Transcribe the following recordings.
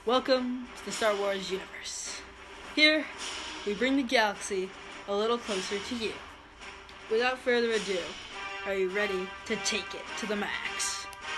Welcome to the Star Wars universe. Here, we bring the galaxy a little closer to you. Without further ado, are you ready to take it to the max?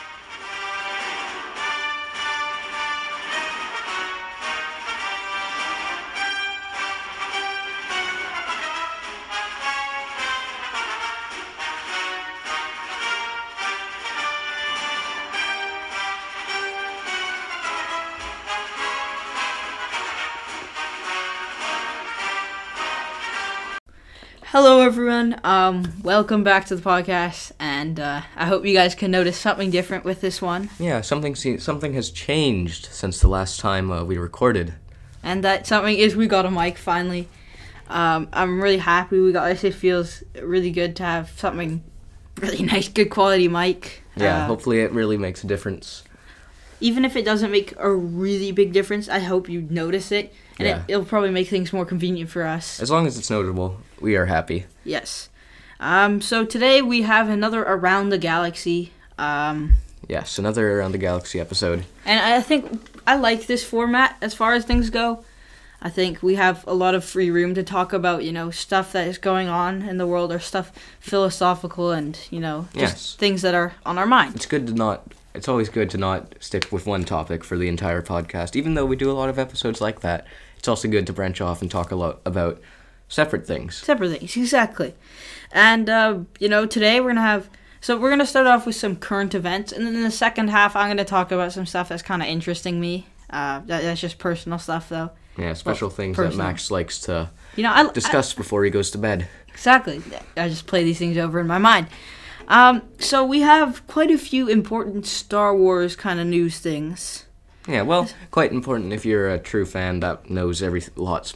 Hello everyone, welcome back to the podcast, and I hope you guys can notice something different with this one. Yeah, something has changed since the last time we recorded. And that something is we got a mic finally. I'm really happy we got this. It feels really good to have something really nice, good quality mic. Yeah, hopefully it really makes a difference. Even if it doesn't make a really big difference, I hope you notice it. And it'll probably make things more convenient for us. As long as it's notable, we are happy. Yes. So today we have another Around the Galaxy. Yes, another Around the Galaxy episode. And I think I like this format as far as things go. I think we have a lot of free room to talk about, stuff that is going on in the world or stuff philosophical and, just things that are on our mind. It's always good to not stick with one topic for the entire podcast. Even though we do a lot of episodes like that, it's also good to branch off and talk a lot about separate things. Separate things, exactly. And, today we're going to start off with some current events. And then in the second half, I'm going to talk about some stuff that's kind of interesting me. That's just personal stuff, though. Yeah, special things that Max likes to discuss before he goes to bed. Exactly. I just play these things over in my mind. So we have quite a few important Star Wars kind of news things. Yeah, well, quite important if you're a true fan that knows that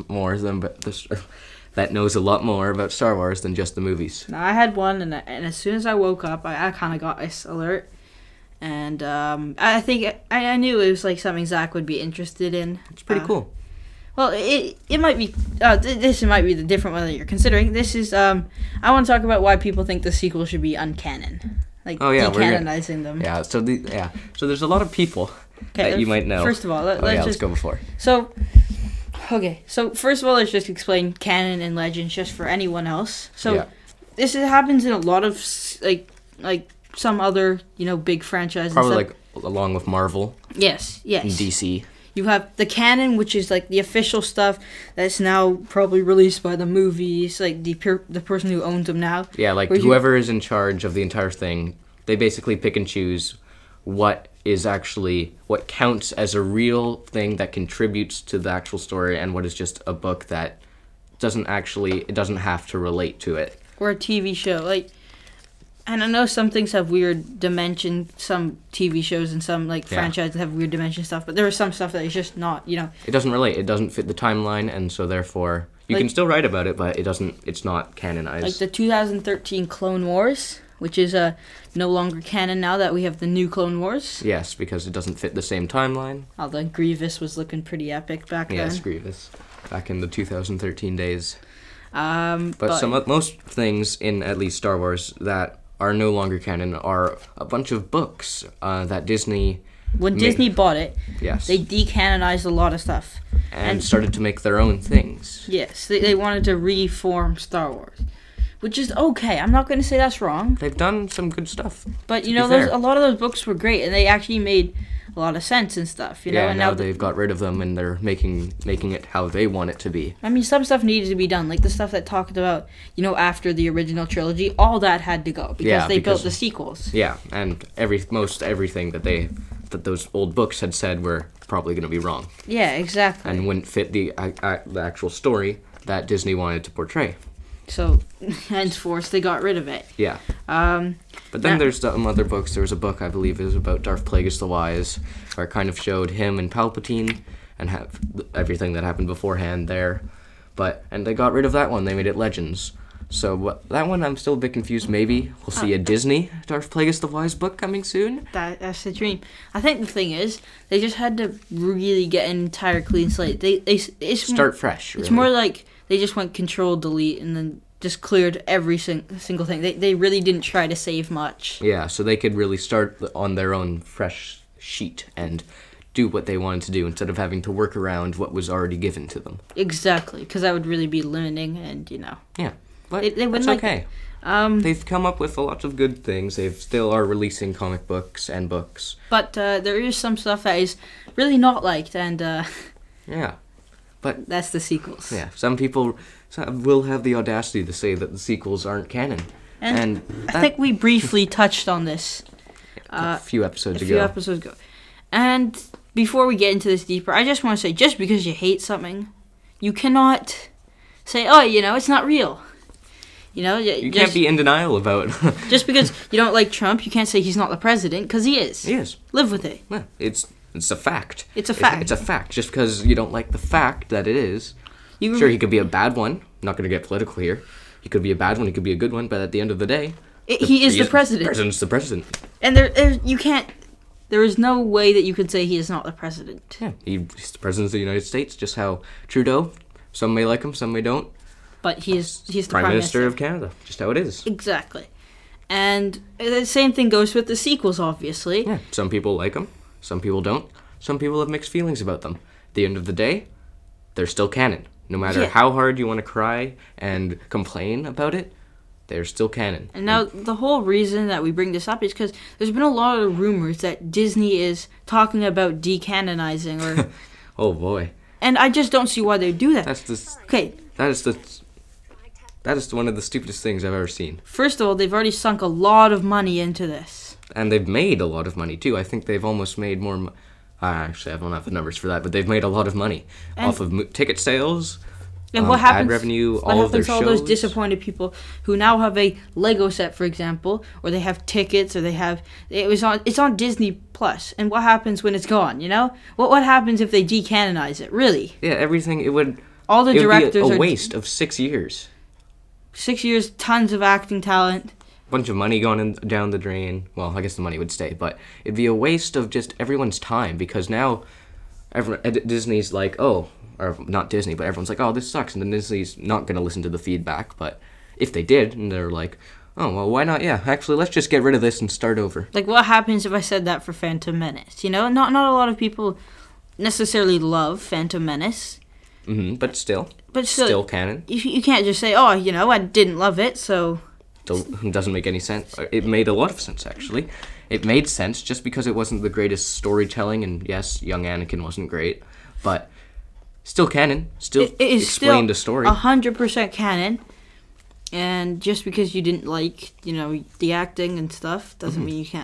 knows a lot more about Star Wars than just the movies. Now, I had one, and as soon as I woke up, I kind of got this alert. And I think I knew it was like something Zach would be interested in. It's pretty cool. Well, it might be, this might be the different one that you're considering. This is, I want to talk about why people think the sequel should be uncanon. Decanonizing them. Yeah, so there's a lot of people that you might know. First of all, let's go before. So first of all, let's just explain canon and legends just for anyone else. So, this happens in a lot of, like some other, big franchises. Probably, along with Marvel. Yes. And DC. You have the canon, which is like the official stuff that's now probably released by the movies, like the person who owns them now. Yeah, like whoever is in charge of the entire thing, they basically pick and choose what counts as a real thing that contributes to the actual story and what is just a book that doesn't have to relate to it. Or a TV show, and I know some things have weird dimension, some TV shows and some franchises have weird dimension stuff, but there is some stuff that is just not, It doesn't relate. It doesn't fit the timeline, and so therefore you can still write about it, but it's not canonized. Like the 2013 Clone Wars, which is no longer canon now that we have the new Clone Wars. Yes, because it doesn't fit the same timeline. Although Grievous was looking pretty epic back then. Yes, Grievous. Back in the 2013 days. But most things in at least Star Wars that are no longer canon are a bunch of books that Disney... When Disney bought it, yes, they decanonized a lot of stuff. And started to make their own things. Yes, they wanted to reform Star Wars. Which is okay. I'm not going to say that's wrong. They've done some good stuff. But, a lot of those books were great, and they actually made a lot of sense and stuff, Yeah, and now they've got rid of them, and they're making it how they want it to be. I mean, some stuff needed to be done, like the stuff that talked about, after the original trilogy, all that had to go, because they built the sequels. Yeah, and most everything that those old books had said were probably going to be wrong. Yeah, exactly. And wouldn't fit the actual story that Disney wanted to portray. So, henceforth, they got rid of it. Yeah. But then there's some other books. There was a book, I believe, it was about Darth Plagueis the Wise, where it kind of showed him and Palpatine and everything that happened beforehand there. And they got rid of that one. They made it Legends. So that one, I'm still a bit confused. Maybe we'll see a Disney Darth Plagueis the Wise book coming soon. That's the dream. I think the thing is, they just had to really get an entire clean slate. Start fresh. Really. It's more like they just went Control Delete and then just cleared every single thing. They really didn't try to save much. Yeah, so they could really start on their own fresh sheet and do what they wanted to do instead of having to work around what was already given to them. Exactly, because that would really be limiting, and Yeah, but they wouldn't that's like okay. They've come up with a lot of good things. They still are releasing comic books and books. But there is some stuff that is really not liked, and Yeah, but that's the sequels. yeah, some people will have the audacity to say that the sequels aren't canon. And I think we briefly touched on this a few episodes a ago. few episodes ago. And before we get into this deeper, I just want to say, just because you hate something, you cannot say, oh, it's not real. You can't be in denial about just because you don't like Trump, you can't say he's not the president, because he is. He is. Live with it. Yeah, it's a fact. It's a fact. It's a fact. Just because you don't like the fact that it is. Sure, he could be a bad one. I'm not going to get political here. He could be a bad one. He could be a good one. But at the end of the day, he is the president. The president's the president. And you can't. There is no way that you could say he is not the president. Yeah, he's the president of the United States. Just how Trudeau. Some may like him, some may don't. But he's the Prime Minister of Canada. Just how it is. Exactly. And the same thing goes with the sequels, obviously. Yeah, some people like them, some people don't. Some people have mixed feelings about them. At the end of the day, they're still canon. No matter how hard you want to cry and complain about it, they're still canon. And now the whole reason that we bring this up is because there's been a lot of rumors that Disney is talking about decanonizing or... Oh, boy. And I just don't see why they do that. Okay. That is one of the stupidest things I've ever seen. First of all, they've already sunk a lot of money into this. And they've made a lot of money, too. I think they've almost made more... Actually, I don't have the numbers for that, but they've made a lot of money off of ticket sales, and what happens, ad revenue, all of their shows. What happens to all those disappointed people who now have a Lego set, for example, or they have tickets, or it's on Disney Plus, and what happens when it's gone, What happens if they decanonize it, really? Yeah, everything, all the directors would be a waste of 6 years. 6 years, tons of acting talent. Bunch of money going down the drain. Well, I guess the money would stay, but it'd be a waste of just everyone's time because now Disney's like, or not Disney, but everyone's like, oh, this sucks, and then Disney's not going to listen to the feedback, but if they did, and they're like, oh, well, why not? Yeah, actually, let's just get rid of this and start over. Like, what happens if I said that for Phantom Menace? Not a lot of people necessarily love Phantom Menace. Mm-hmm, but still canon. You can't just say, oh, I didn't love it, so... It doesn't make any sense. It made a lot of sense, actually. It made sense just because it wasn't the greatest storytelling, and yes, young Anakin wasn't great, but still canon. Still explained a story. 100% canon, and just because you didn't like, the acting and stuff doesn't mean you can't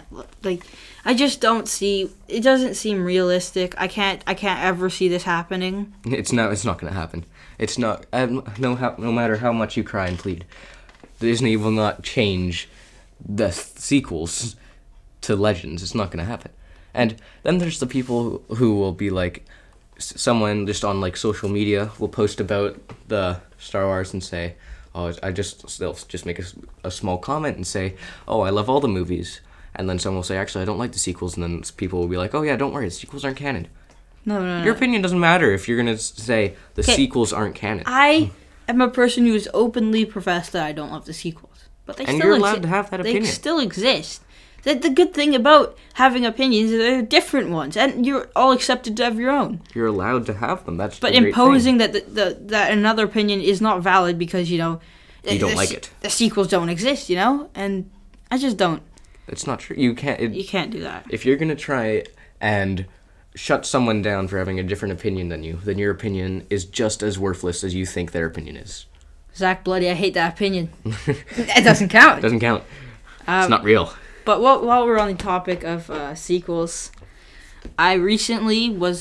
I just don't see. It doesn't seem realistic. I can't ever see this happening. It's not going to happen. It's not. No matter how much you cry and plead. Disney will not change the sequels to Legends. It's not going to happen. And then there's the people who will be like, someone just on social media will post about the Star Wars and say, oh, they'll just make a small comment and say, oh, I love all the movies. And then someone will say, actually, I don't like the sequels. And then people will be like, oh, yeah, don't worry, the sequels aren't canon. No. Your opinion doesn't matter if you're going to say the sequels aren't canon. I'm a person who has openly professed that I don't love the sequels. But they still exist. And you're allowed to have that opinion. They still exist. The good thing about having opinions is they're different ones. And you're all accepted to have your own. You're allowed to have them. That's But imposing that that another opinion is not valid because, you don't like it. The sequels don't exist, And I just don't. It's not true. You can't do that. If you're going to try and shut someone down for having a different opinion than you, then your opinion is just as worthless as you think their opinion is. Zach Bloody, I hate that opinion. It doesn't count. It doesn't count. It's not real. But while we're on the topic of sequels, I recently was,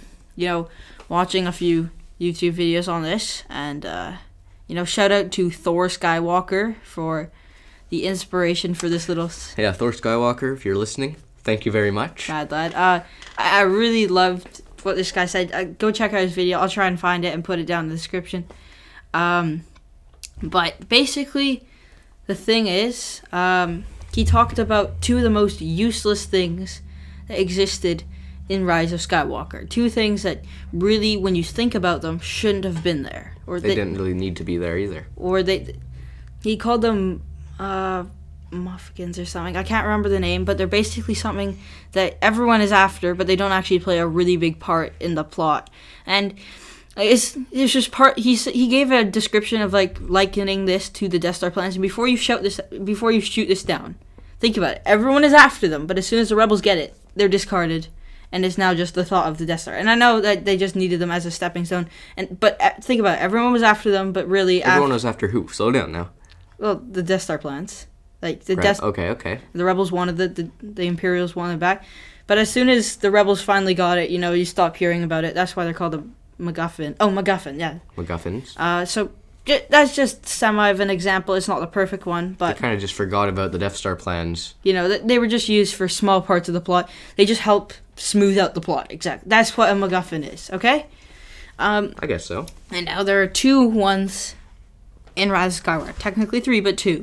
watching a few YouTube videos on this, and, shout out to Thor Skywalker for the inspiration for this little... Yeah, Thor Skywalker, if you're listening, thank you very much. Mad lad. I really loved what this guy said. Go check out his video. I'll try and find it and put it down in the description. But basically, the thing is, he talked about two of the most useless things that existed in Rise of Skywalker. Two things that really, when you think about them, shouldn't have been there. Or they didn't really need to be there either. Or he called them Muffins or something. I can't remember the name, but they're basically something that everyone is after, but they don't actually play a really big part in the plot. And it's just part. He gave a description of like likening this to the Death Star plans. And before you shoot this down, think about it. Everyone is after them, but as soon as the rebels get it, they're discarded, and it's now just the thought of the Death Star. And I know that they just needed them as a stepping stone. But think about it. Everyone was after them, but really everyone was after who? Slow down now. Well, the Death Star plans. Like the right. Okay. The rebels wanted the Imperials wanted it back, but as soon as the rebels finally got it, you stop hearing about it. That's why they're called the MacGuffin. Oh, MacGuffin, yeah. MacGuffins. So that's just semi of an example. It's not the perfect one, but they kind of just forgot about the Death Star plans. They were just used for small parts of the plot. They just help smooth out the plot. Exactly. That's what a MacGuffin is. Okay. I guess so. And now there are 2 ones in Rise of Skywalker. Technically 3, but 2.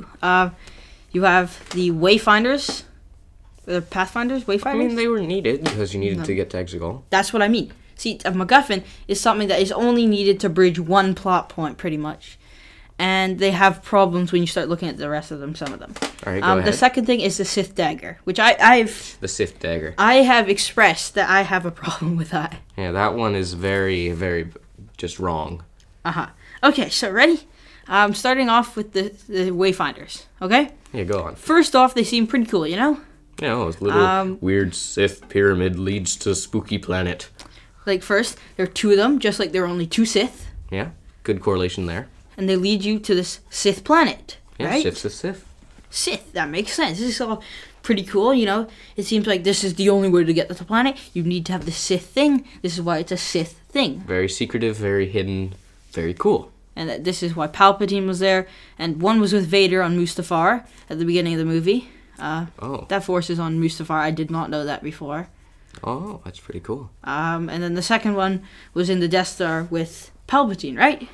You have the Wayfinders, the Pathfinders, Wayfinders. I mean, they were needed because you needed to get to Exegol. That's what I mean. See, a MacGuffin is something that is only needed to bridge one plot point, pretty much. And they have problems when you start looking at the rest of them, some of them. All right, go ahead. The second thing is the Sith Dagger, which I've... The Sith Dagger. I have expressed that I have a problem with that. Yeah, that one is very, very just wrong. Uh-huh. Okay, so ready? Starting off with the Wayfinders, okay? Yeah, go on. First off, they seem pretty cool, Yeah, this little weird Sith pyramid leads to spooky planet. Like, first, there are 2 of them, just like there are only 2 Sith. Yeah, good correlation there. And they lead you to this Sith planet, right? Sith. Sith, that makes sense. This is all pretty cool, It seems like this is the only way to get to the planet. You need to have the Sith thing. This is why it's a Sith thing. Very secretive, very hidden, very cool. And this is why Palpatine was there. And one was with Vader on Mustafar at the beginning of the movie. That force is on Mustafar. I did not know that before. Oh, that's pretty cool. And then the second one was in the Death Star with Palpatine, right?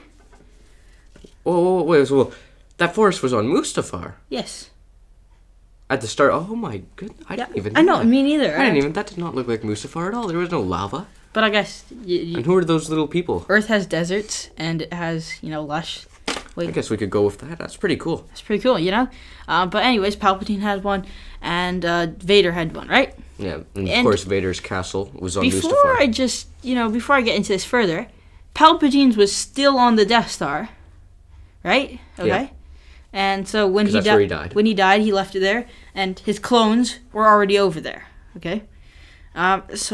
Oh, wait, so that force was on Mustafar? Yes. At the start? Oh my goodness, I didn't even know. I know, that. me neither. That did not look like Mustafar at all. There was no lava. But I guess... and who are those little people? Earth has deserts, and it has, lush... I guess we could go with that. That's pretty cool. That's pretty cool, But anyways, Palpatine had one, and Vader had one, right? Yeah, and of course Vader's castle was on Mustafar. Before I get into this further, Palpatine's was still on the Death Star, right? Okay. Yeah. And so when he died, he left it there, and his clones were already over there, okay? His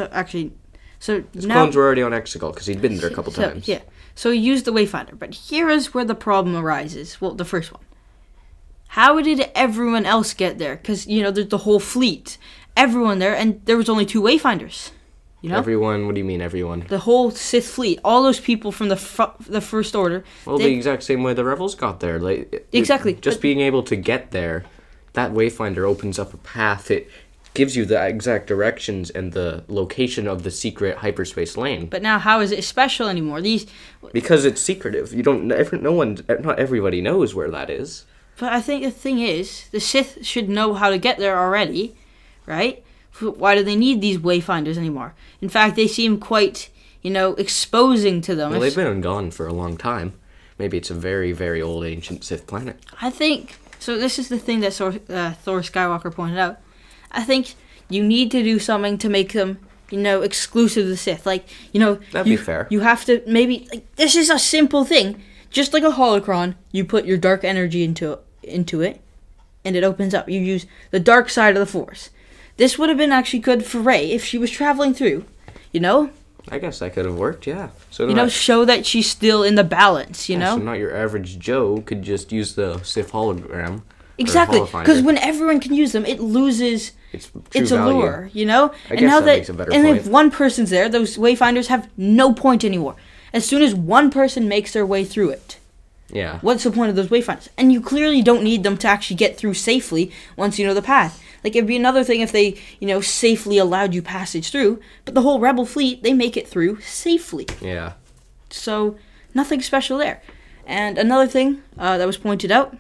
clones were already on Exegol because he'd been there a couple times. Yeah. So he used the Wayfinder. But here is where the problem arises. Well, the first one. How did everyone else get there? Because, there's the whole fleet. Everyone there, and there was only 2 Wayfinders. Everyone? What do you mean, everyone? The whole Sith fleet. All those people from the First Order. Well, the exact same way the Rebels got there. Exactly. Just being able to get there, that Wayfinder opens up a path. It gives you the exact directions and the location of the secret hyperspace lane. But now, how is it special anymore? Because it's secretive. Not everybody knows where that is. But I think the thing is, the Sith should know how to get there already, right? Why do they need these Wayfinders anymore? In fact, they seem quite, exposing to them. Well, they've been gone for a long time. Maybe it's a very, very old ancient Sith planet. I think so. This is the thing that Thor Skywalker pointed out. I think you need to do something to make them, exclusive to the Sith. That'd be fair. You have to this is a simple thing. Just like a holocron, you put your dark energy into it, and it opens up. You use the dark side of the Force. This would have been actually good for Rey if she was traveling through, I guess that could have worked, yeah. So show that she's still in the balance, So not your average Joe could just use the Sith hologram. Exactly, because when everyone can use them, it loses its allure, I guess and now makes a better and point. if one person's there, those Wayfinders have no point anymore. As soon as one person makes their way through it, yeah. What's the point of those Wayfinders? And you clearly don't need them to actually get through safely once you know the path. It'd be another thing if they, safely allowed you passage through, but the whole Rebel fleet, they make it through safely. Yeah. So, nothing special there. And another thing that was pointed out,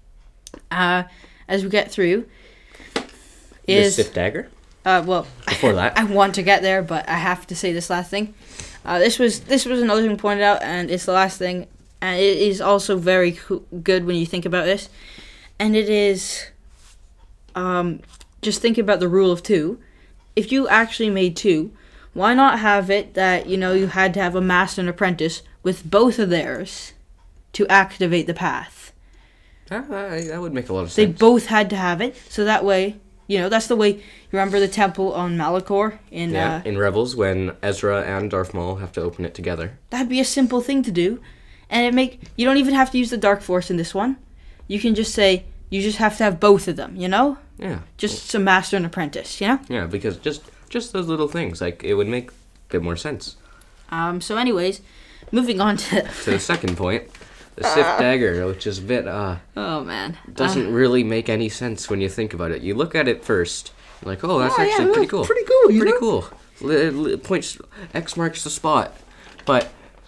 as we get through, is... The Sith Dagger? Before that. I want to get there, but I have to say this last thing. This was another thing pointed out, and it's the last thing, and it is also very good when you think about this, and it is just think about the rule of two. If you actually made two, why not have it that, you had to have a master and apprentice with both of theirs to activate the path? That would make a lot of sense. They both had to have it, so that way, that's the way. You remember the temple on Malachor in Rebels when Ezra and Darth Maul have to open it together. That'd be a simple thing to do, and you don't even have to use the Dark Force in this one. You can just say you just have to have both of them. Yeah. Just some master and apprentice. Yeah, because just those little things, like, it would make a bit more sense. So anyways, moving on to the second point. The Sith dagger, which is a bit, oh man, doesn't really make any sense when you think about it. You look at it first, you're like, oh, that's actually pretty cool. Pretty cool, Pretty cool. Points, X marks the spot. But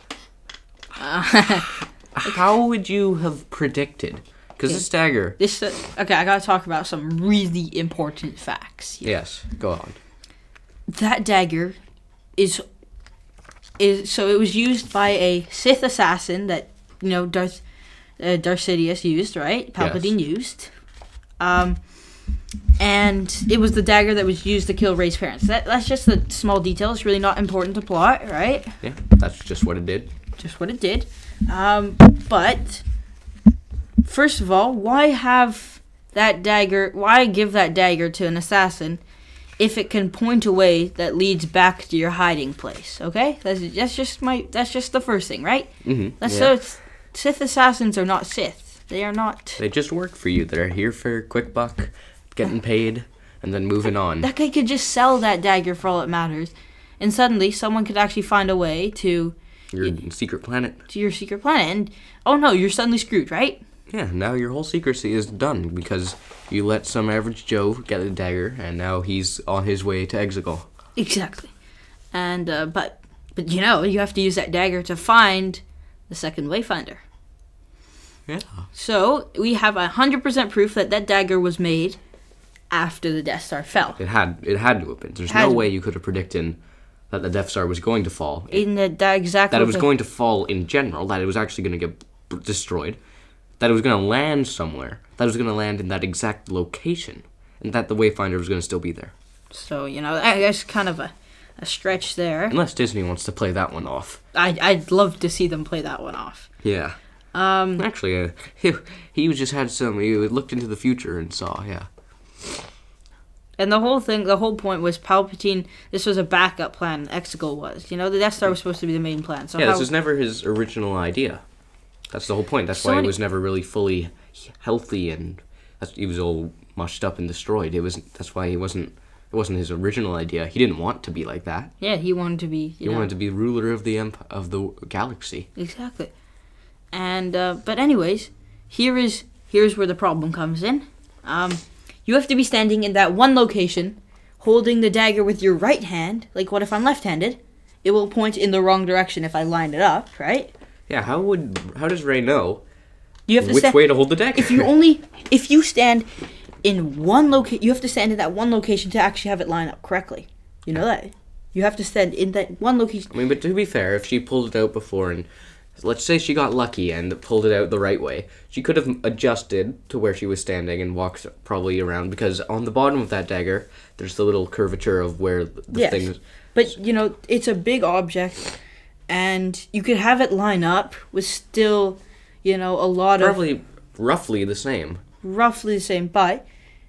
how would you have predicted? Because this dagger... Okay, I gotta talk about some really important facts here. Yes, go on. That dagger so it was used by a Sith assassin that Darth Sidious used, right? Palpatine used. And it was the dagger that was used to kill Rey's parents. That's just a small detail. It's really not important to plot, right? Yeah, that's just what it did. Just what it did. But first of all, why have that dagger? Why give that dagger to an assassin if it can point a way that leads back to your hiding place? Okay, that's just the first thing, right? Mm-hmm. So Sith assassins are not Sith. They are not. They just work for you. They're here for a quick buck, getting paid, and then moving on. That guy could just sell that dagger for all it matters, and suddenly someone could actually find a way to your secret planet. To your secret planet, and oh no, you're suddenly screwed, right? Yeah, now your whole secrecy is done because you let some average Joe get a dagger, and now he's on his way to Exegol. Exactly, and but you have to use that dagger to find the second Wayfinder. Yeah. So we have 100% proof that dagger was made after the Death Star fell. It had to have been. There's no way you could have predicted that the Death Star was going to fall. That it was going to fall in general. That it was actually going to get destroyed. That it was going to land somewhere. That it was going to land in that exact location, and that the Wayfinder was going to still be there. So I guess kind of a stretch there. Unless Disney wants to play that one off. I'd love to see them play that one off. Yeah. Actually, he just had he looked into the future and saw, yeah. And the whole point was Palpatine, this was a backup plan, Exegol was. The Death Star was supposed to be the main plan. So this was never his original idea. That's the whole point. That's why it was never really fully healthy, and he was all mushed up and destroyed. That's why it wasn't his original idea. He didn't want to be like that. Yeah, he wanted to be. He wanted to be ruler of the galaxy. Exactly. And but anyways, here's where the problem comes in. You have to be standing in that one location, holding the dagger with your right hand. Like, what if I'm left-handed? It will point in the wrong direction if I line it up, right? Yeah. How does Rey know? You have to which way to hold the dagger? If you stand in one location, you have to stand in that one location to actually have it line up correctly. You know that. You have to stand in that one location. I mean, but to be fair, if she pulled it out before and let's say she got lucky and pulled it out the right way, she could have adjusted to where she was standing and walked probably around, because on the bottom of that dagger, there's the little curvature of where the thing is. But, it's a big object, and you could have it line up with still, a lot probably roughly the same. Roughly the same, but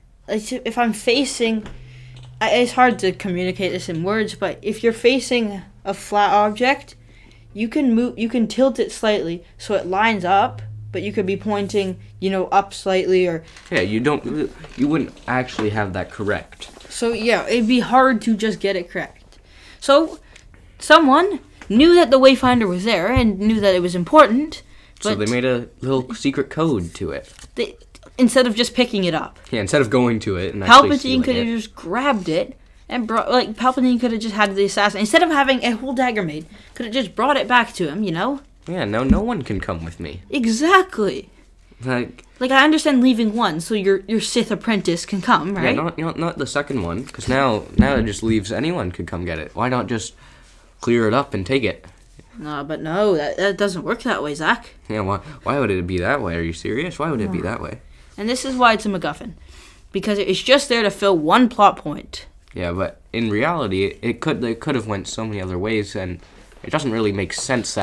if I'm facing... It's hard to communicate this in words, but if you're facing a flat object, you can tilt it slightly so it lines up, but you could be pointing, up slightly or... Yeah, you wouldn't actually have that correct. So, yeah, it'd be hard to just get it correct. So, someone knew that the Wayfinder was there and knew that it was important, but... So they made a little secret code to it. Instead of just picking it up. Yeah, instead of going to it and Palpatine could have just grabbed it and Palpatine could have just had the assassin, instead of having a whole dagger made, could have just brought it back to him, Yeah, now no one can come with me. Exactly. Like I understand leaving one so your Sith apprentice can come, right? Yeah, not the second one, because now it just leaves anyone could come get it. Why not just clear it up and take it? No, but no, that doesn't work that way, Zach. Yeah, why would it be that way? Are you serious? Why would it be that way? And this is why it's a MacGuffin. because it's just there to fill one plot point. Yeah, but in reality, they could have went so many other ways, and it doesn't really make sense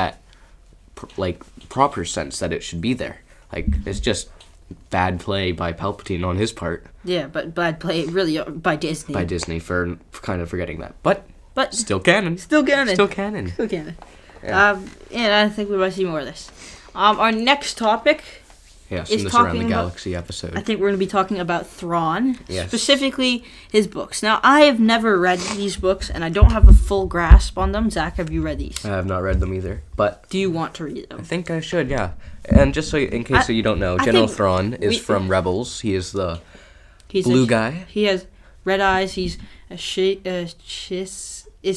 proper sense that it should be there. Like, it's just bad play by Palpatine on his part. Yeah, but bad play really by Disney. By Disney for kind of forgetting that. But still canon. Still canon. Still canon. Still canon. Yeah. And I think we might see more of this. Our next topic Yes, is in this talking Around the about, Galaxy episode. I think we're going to be talking about Thrawn, Yes. specifically his books. Now, I have never read these books, and I don't have a full grasp on them. Zach, have you read these? I have not read them either, but Do you want to read them? I think I should, yeah. And just in case you don't know, General think Thrawn is from Rebels. He is the He's blue guy. He has red eyes. He's a Chiss. Is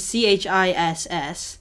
CHISS.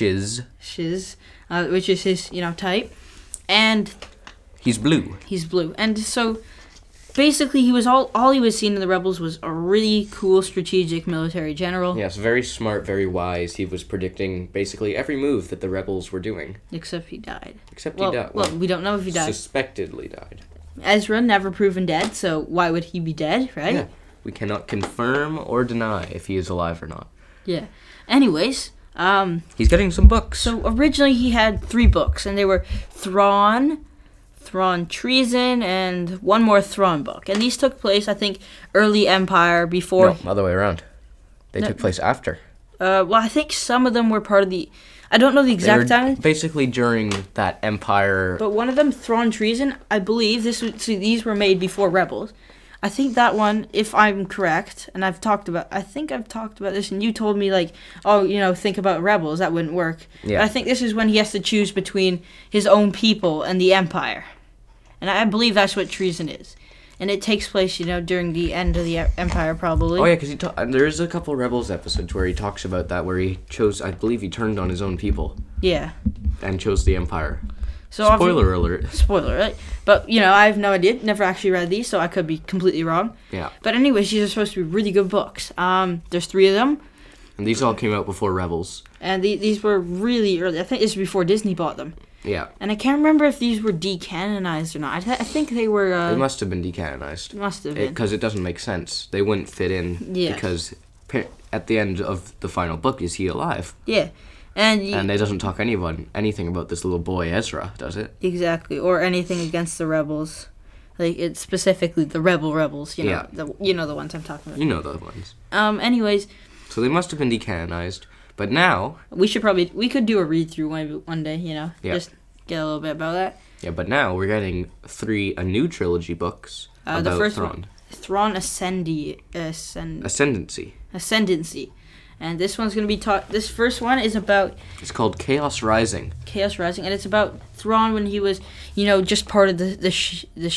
Shiz. Which is his, type. And He's blue. he's blue. And so, basically, he was all he was seen in the Rebels was a really cool strategic military general. Yes, very smart, very wise. He was predicting basically every move that the rebels were doing. Except he died. Except Well, he died. well, we don't know if he died. Suspectedly died. Ezra never proven dead, so why would he be dead, right? Yeah. We cannot confirm or deny if he is alive or not. Yeah. Anyways, He's getting some books. so originally he had 3 books, and they were Thrawn Treason, and one more Thrawn book. And these took place, I think, early Empire before. No, other way around. They No. took place after. Well, I think some of them were part of the. I don't know the They were exact time. basically during that Empire. But one of them, Thrawn Treason, I believe these were made before Rebels. I think that one, if I'm correct, and I think I've talked about this, and you told me think about Rebels, that wouldn't work. Yeah. But I think this is when he has to choose between his own people and the Empire, and I believe that's what Treason is, and it takes place, during the end of the Empire, probably. Oh yeah, because there's a couple Rebels episodes where he talks about that, where he chose. I believe he turned on his own people Yeah. and chose the Empire. So Spoiler alert. Spoiler, right? But, I have no idea. Never actually read these, so I could be completely wrong. Yeah. But anyways, these are supposed to be really good books. There's 3 of them, And these all came out before Rebels. and these were really early. I think this was before Disney bought them. Yeah. And I can't remember if these were decanonized or not. I think they were... They must have been decanonized. must have been. Because it doesn't make sense. They wouldn't fit in. Yeah. Because at the end of the final book, is he alive? Yeah. And it doesn't talk anything about this little boy Ezra, does it? exactly. Or anything against the rebels. Like, it's specifically the rebels, Yeah. the ones I'm talking about. You know those ones. Anyways, So they must have been decanonized. But now... we could do a read-through one day, Yeah. Just get a little bit about that. Yeah, but now we're getting a new trilogy books about The first Thrawn. one, Thrawn Ascendancy. And this one's going to be this first one is about It's called Chaos Rising. Chaos Rising, and it's about Thrawn when he was, just part of the Shiz. The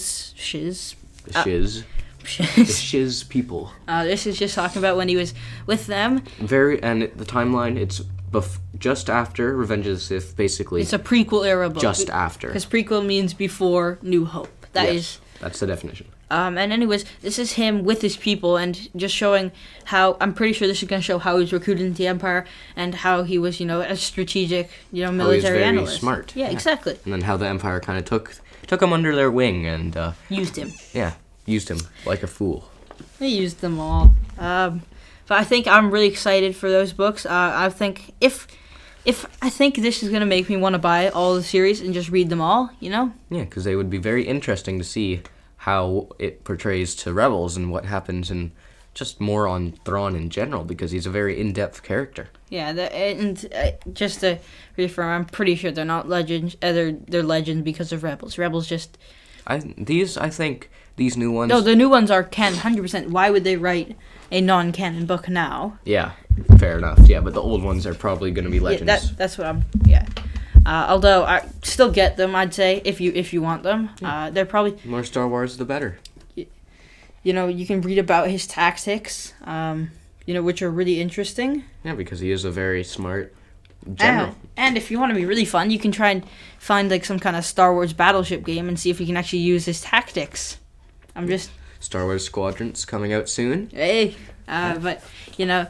Shiz people. This is just talking about when he was with them. And the timeline, it's just after Revenge of the Sith, basically. It's a prequel era book. Just after. Because prequel means before New Hope. That's the definition. And anyways, this is him with his people and just showing how, I'm pretty sure this is going to show how he was recruited into the Empire and how he was, a strategic, military How he was very analyst. smart. Yeah, exactly. And then how the Empire kind of took him under their wing and... Used him. Yeah, used him like a fool. They used them all. But I think I'm really excited for those books. I think I think this is going to make me want to buy all the series and just read them all, Yeah, because they would be very interesting to see how it portrays to Rebels and what happens, and just more on Thrawn in general, because he's a very in-depth character. Yeah, just to reaffirm, I'm pretty sure they're not legends. They're legends because of Rebels. Rebels just... I think these new ones... No, the new ones are canon, 100%. Why would they write a non-canon book now? Yeah, fair enough. Yeah, but the old ones are probably going to be legends. Yeah, that's what I'm... Yeah. Although I still get them, I'd say, if you want them. They're probably... The more Star Wars, the better. You can read about his tactics, which are really interesting. Yeah, because he is a very smart general. And if you want to be really fun, you can try and find some kind of Star Wars battleship game and see if you can actually use his tactics. I'm just... Star Wars Squadrons coming out soon. Hey! But,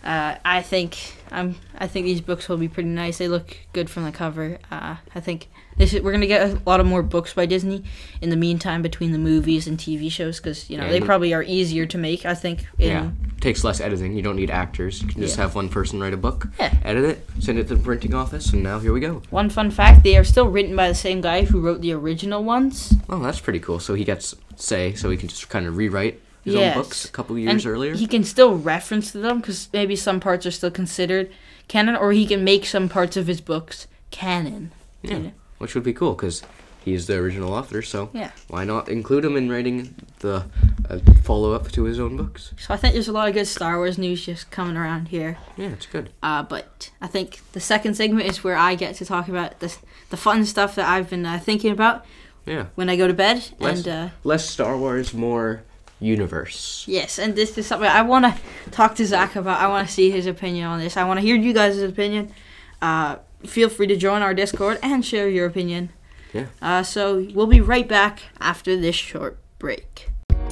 I think these books will be pretty nice. They look good from the cover. I think we're gonna get a lot of more books by Disney in the meantime between the movies and TV shows, because they probably are easier to make. I think. It takes less editing. You don't need actors. You can just have one person write a book, edit it, send it to the printing office, and now here we go. One fun fact: they are still written by the same guy who wrote the original ones. Oh, that's pretty cool. So he gets so he can just kind of rewrite his own books a couple years earlier. He can still reference to them because maybe some parts are still considered canon, or he can make some parts of his books canon. Yeah, which would be cool because he's the original author, so why not include him in writing the follow-up to his own books? So I think there's a lot of good Star Wars news just coming around here. Yeah, it's good. But I think the second segment is where I get to talk about the fun stuff that I've been thinking about when I go to bed. Less Star Wars, more universe. Yes, and this is something I want to talk to Zach about. I want to see his opinion on this. I want to hear you guys' opinion. Feel free to join our Discord and share your opinion. Yeah. So we'll be right back after this short break.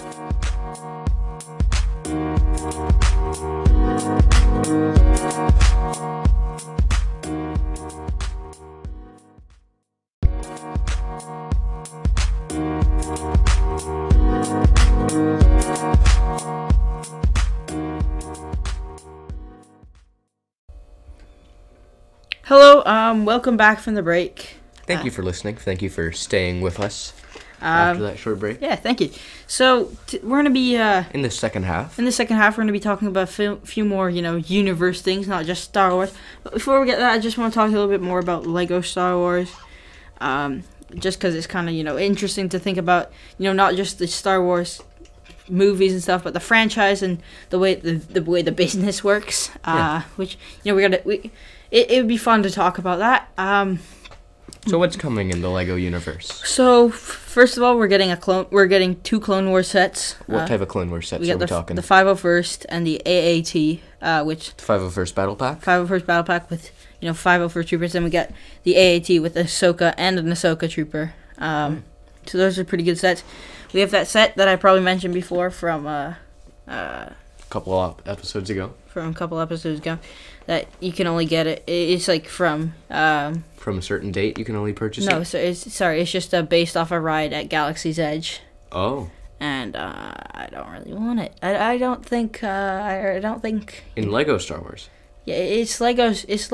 Hello, welcome back from the break. Thank you for listening. Thank you for staying with us after that short break. Yeah, thank you. So we're gonna be in the second half. In the second half, we're gonna be talking about a few more, universe things, not just Star Wars. But before we get that, I just want to talk a little bit more about Lego Star Wars. Just because it's kind of interesting to think about, not just the Star Wars movies and stuff, but the franchise and the way the business works. Which it would be fun to talk about that. So what's coming in the Lego universe? So first of all, we're getting 2 Clone Wars sets. What type of Clone Wars sets are we talking? The 501st and the AAT, which the 501st Battle Pack. 501st Battle Pack with 501st troopers. Then we get the AAT with Ahsoka and an Ahsoka trooper. So those are pretty good sets. We have that set that I probably mentioned before from a couple of episodes ago. That you can only get it. It's like from a certain date you can only purchase it? No, so it's just based off a ride at Galaxy's Edge. Oh. And I don't really want it. I don't think in Lego Star Wars. Yeah, it's Lego,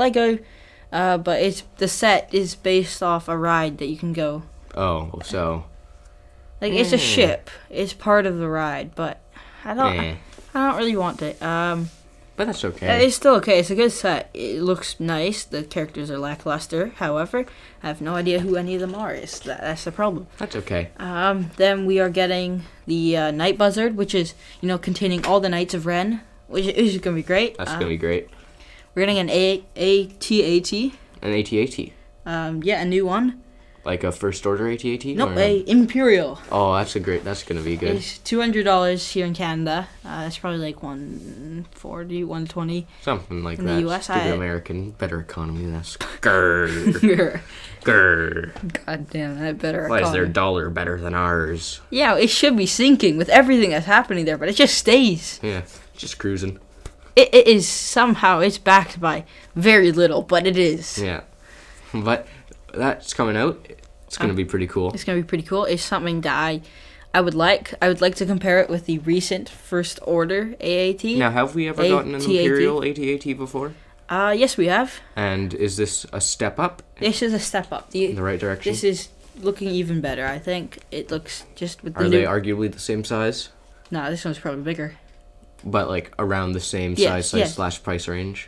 but the set is based off a ride that you can go. Oh, so it's a ship. It's part of the ride, but I don't really want it. But that's okay. It's still okay. It's a good set. It looks nice. The characters are lackluster. However, I have no idea who any of them are. That's the problem. That's okay. Then we are getting the Night Buzzard, which is, containing all the Knights of Ren, which is going to be great. That's going to be great. We're getting an AT-AT. An AT-AT? A new one. Like a First Order AT-AT? Nope, a Imperial. Oh, that's going to be good. It's $200 here in Canada. That's probably like $140, $120. Something like in that. The US. Stupid American, better economy than us. Grrr. Grrr. God damn that better economy. Why is their dollar better than ours? Yeah, it should be sinking with everything that's happening there, but it just stays. Yeah, just cruising. It is somehow, it's backed by very little, but it is. Yeah. But that's coming out. It's going to be pretty cool. It's going to be pretty cool. It's something that I would like. I would like to compare it with the recent First Order AAT. Now, have we ever gotten an Imperial AT-AT before? Yes, we have. And is this a step up? This is a step up. In the right direction? This is looking even better, I think. It looks just with the Are they arguably the same size? No, this one's probably bigger. But like around the same size / price range?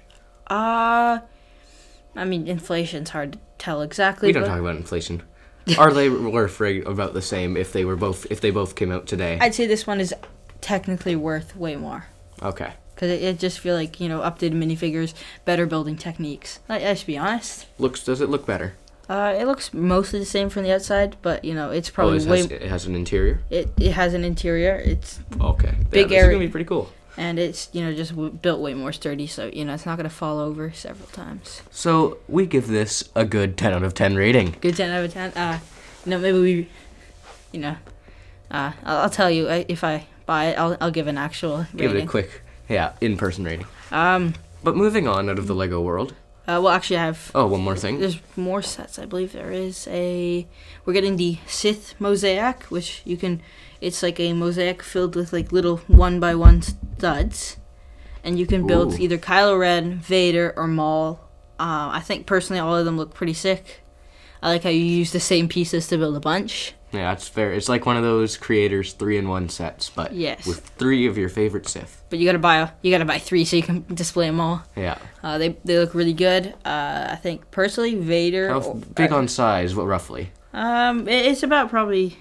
I mean, inflation's hard to tell exactly. We don't talk about inflation. Are they worth about the same if they both came out today? I'd say this one is technically worth way more. Okay. Because it just feel like, updated minifigures, better building techniques. Let's be honest. Does it look better? It looks mostly the same from the outside, but, it's probably it has an interior? It has an interior. It's okay. Big area. It's going to be pretty cool. And it's, just built way more sturdy, so, it's not going to fall over several times. So, we give this a good 10 out of 10 rating. Good 10 out of 10. Maybe we, I'll tell you, if I buy it, I'll give an actual rating. Give it a quick Yeah, in-person rating. Um, But moving on out of the Lego world. well, actually, I have. Oh, one more thing. There's more sets. I believe there is a. We're getting the Sith mosaic, which you can. It's like a mosaic filled with like little 1x1 studs, and you can build Ooh. either Kylo Ren, Vader, or Maul. I think personally, all of them look pretty sick. I like how you use the same pieces to build a bunch. Yeah, it's fair. It's like one of those creators 3-in-1 sets, but Yes. with 3 of your favorite Sith. But you gotta buy 3 so you can display them all. Yeah. They look really good. I think personally, Vader. How big on size? What roughly? It's about probably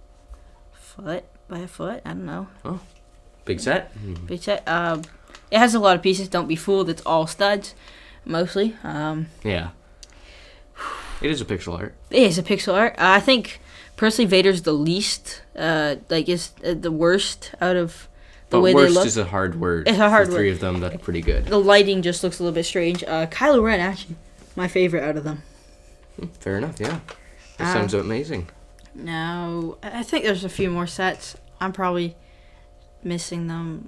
foot by a foot. I don't know. Oh, big set. Big set. It has a lot of pieces. Don't be fooled. It's all studs, mostly. Yeah. It is a pixel art. It is a pixel art. I think personally, Vader's the least. Is the worst out of the But way worst they look. is a hard word. It's a hard For word. 3 of them, that's pretty good. The lighting just looks a little bit strange. Kylo Ren actually, my favorite out of them. Fair enough, yeah. That sounds amazing. Now, I think there's a few more sets. I'm probably missing them.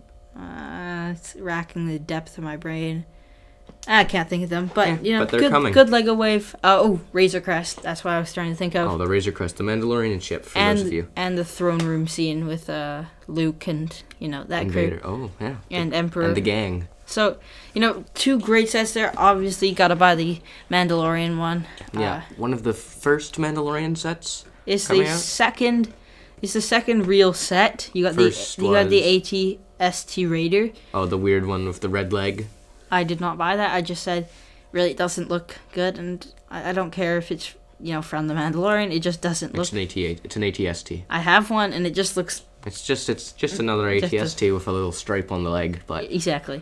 It's racking the depth of my brain. I can't think of them, but Yeah, you know, but they're coming. good Lego Wave. Razor Crest. That's what I was trying to think of. Oh, the Razor Crest, the Mandalorian ship, for those of you. And the throne room scene with Luke and that And crew Vader. Oh, yeah. and Emperor And the gang. So 2 great sets there. Obviously, gotta buy the Mandalorian one. Yeah, one of the first Mandalorian sets. It's coming the out? second. It's the second real set. You got First the was- AT-ST Raider. Oh, the weird one with the red leg. I did not buy that. I just said, really, it doesn't look good, and I don't care if it's from the Mandalorian. It just doesn't look. It's an ATST. I have one, and it just looks It's just another Just ATST with a little stripe on the leg, but exactly.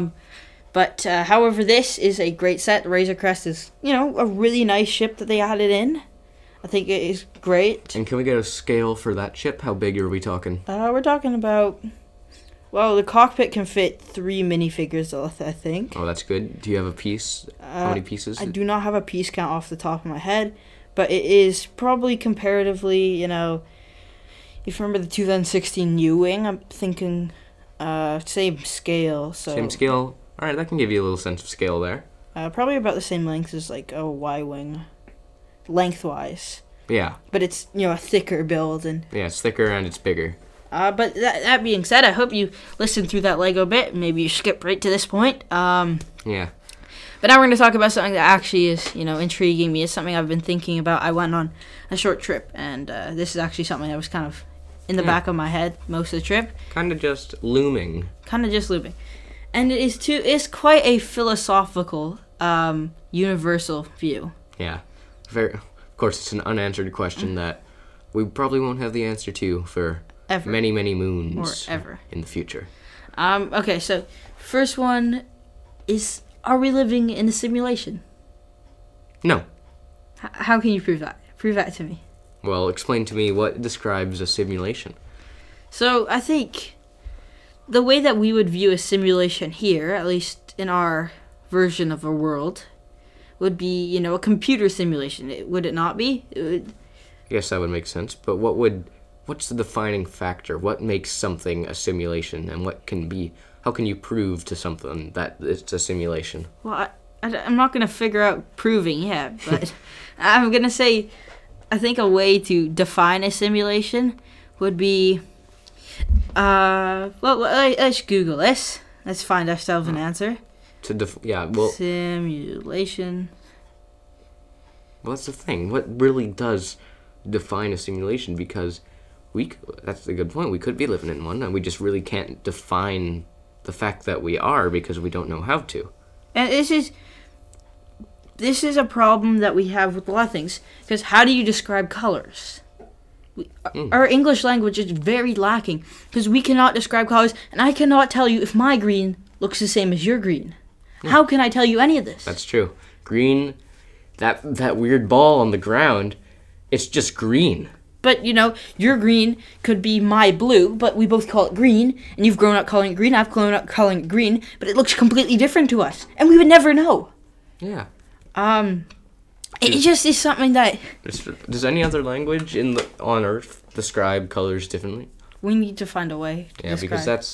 But however, this is a great set. The Razor Crest is a really nice ship that they added in. I think it is great. And can we get a scale for that ship? How big are we talking? We're talking about. Well, the cockpit can fit 3 minifigures, I think. Oh, that's good. Do you have a piece? How many pieces? I do not have a piece count off the top of my head, but it is probably comparatively, if you remember the 2016 U-Wing, I'm thinking same scale. So Same scale. All right, that can give you a little sense of scale there. probably about the same length as like a Y-Wing, lengthwise. Yeah, But it's a thicker build and. yeah, it's thicker and it's bigger. But that being said, I hope you listened through that Lego bit. Maybe you skip right to this point. Yeah. But now we're going to talk about something that actually is, intriguing me. It's something I've been thinking about. I went on a short trip, and this is actually something that was kind of in the back of my head most of the trip. Kind of just looming. And it's quite a philosophical, universal view. Yeah. Of course, it's an unanswered question that we probably won't have the answer to for Ever. many, many moons Or ever. in the future. Okay, so first one is, are we living in a simulation? No. How can you prove that? Prove that to me. Well, explain to me what describes a simulation. So I think the way that we would view a simulation here, at least in our version of a world, would be, a computer simulation. Would it not be? I guess that would make sense. But what's the defining factor? What makes something a simulation, and how can you prove to something that it's a simulation? Well, I'm not going to figure out proving yet, but I'm going to say I think a way to define a simulation would be, let's Google this. Let's find ourselves an answer. Simulation. Well, that's the thing. What really does define a simulation? Because that's a good point. We could be living in one, and we just really can't define the fact that we are because we don't know how to. And this is a problem that we have with a lot of things. Because how do you describe colors? Our English language is very lacking because we cannot describe colors, and I cannot tell you if my green looks the same as your green. How can I tell you any of this? That's true. Green, that weird ball on the ground, it's just green. But, your green could be my blue, but we both call it green, and you've grown up calling it green, I've grown up calling it green, but it looks completely different to us, and we would never know. Yeah. It just is something that... Does any other language on Earth describe colors differently? We need to find a way to describe. Because that's...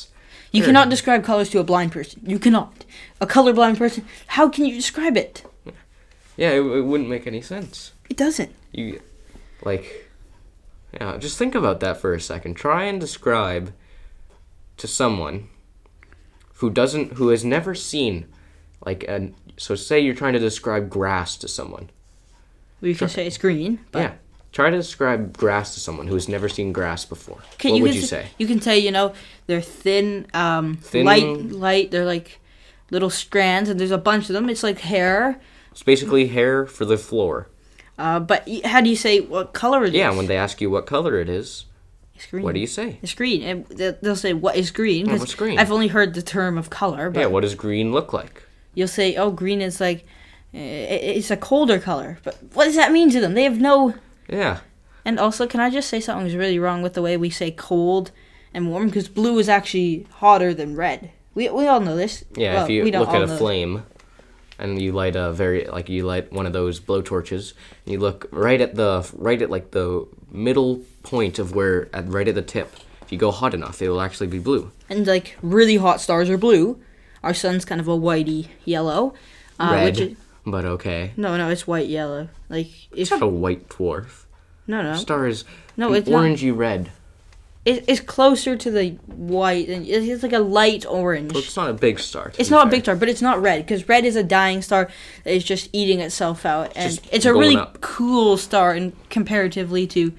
You Sure. cannot describe colors to a blind person. You cannot. A colorblind person, how can you describe it? Yeah, it wouldn't make any sense. It doesn't. You, like, yeah, just think about that for a second. Try and describe to someone who has never seen, like, so say you're trying to describe grass to someone. Well, you can say it's green. But Yeah. Try to describe grass to someone who has never seen grass before. Okay, What would you say? You can say, they're thin, Thin- light. They're like little strands, and there's a bunch of them. It's like hair. It's basically hair for the floor. But how do you say what color it is? Yeah, when they ask you what color it is, It's green. what do you say? It's green. And they'll say, what is green? 'Cause what's green? I've only heard the term of color, but Yeah, what does green look like? you'll say, oh, green is like, it's a colder color. But what does that mean to them? They have no... Yeah. And also, can I just say something's really wrong with the way we say cold and warm? Because blue is actually hotter than red. We all know this. Yeah, Well, if you we don't look at all a know flame and you light you light one of those blowtorches, and you look right at like the middle point of right at the tip. If you go hot enough, it will actually be blue. And like really hot stars are blue. Our sun's kind of a whitey yellow. Red, but okay. No, it's white yellow. Like It's not a white dwarf. No. Star is No, it's not. orangey red. It's closer to the white, and it's like a light orange. Well, it's not a big star. It's not a big star, but it's not red, because red is a dying star that is just eating itself out, and Just it's a going really up. cool star, and comparatively to,